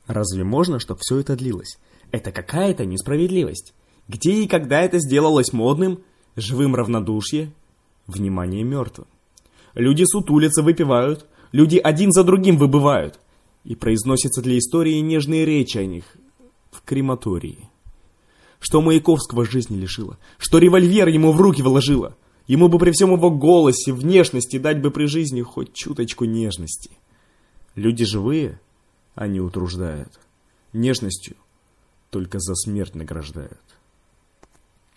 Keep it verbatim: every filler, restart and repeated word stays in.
Разве можно, чтобы все это длилось? Это какая-то несправедливость. Где и когда это сделалось модным? Живым равнодушие, внимание мертвым. Люди сутулятся, выпивают, люди один за другим выбывают. И произносятся для истории нежные речи о них в крематории. Что Маяковского жизни лишило, что револьвер ему в руки вложило. Ему бы при всем его голосе, внешности дать бы при жизни хоть чуточку нежности. Люди живые, они утруждают. Нежностью только за смерть награждают.